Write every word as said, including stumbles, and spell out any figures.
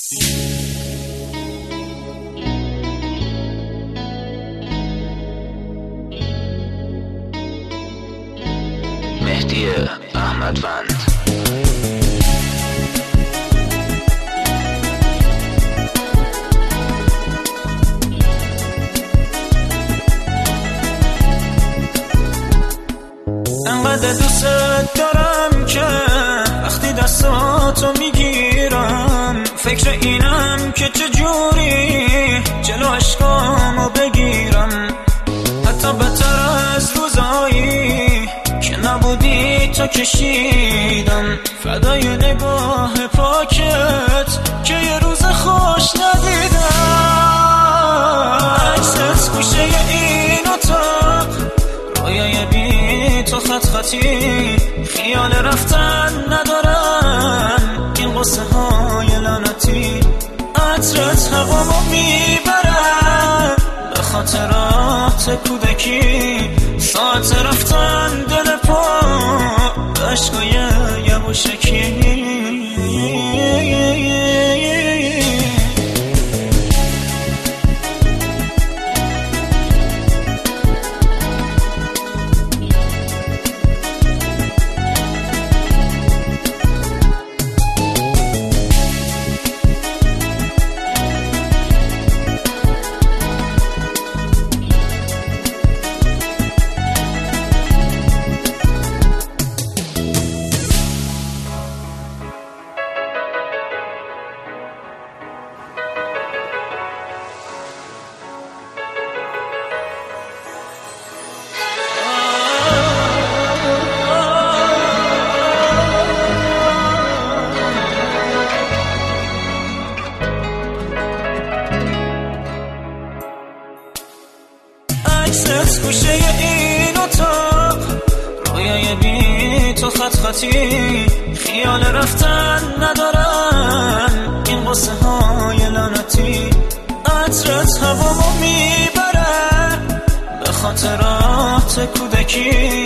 مهدی احمدوند. انقدر دوست دارم که وقتی دستاتو میگیرم فکر اینم که چجوری جلو عشقامو بگیرم، حتی بدتر از روزایی که نبودی تو کشیدم، فدای نگاه پاکت که یه روز خوش ندیدم. عکست گوشه این اتاق، رویای بی تو خط خطی، خیال رفتن ندارم این قصه های لعنتی. عطرت هوامو میبرم به خاطرات کودکی، ساعت رفتن دل پا به عشقای یواشکی. عکست گوشه این اتاق، رویای بی تو خط خطی، خیال رفتن ندارم این قصه های لعنتی. عطرت هوامو میبره به خاطرات کودکی،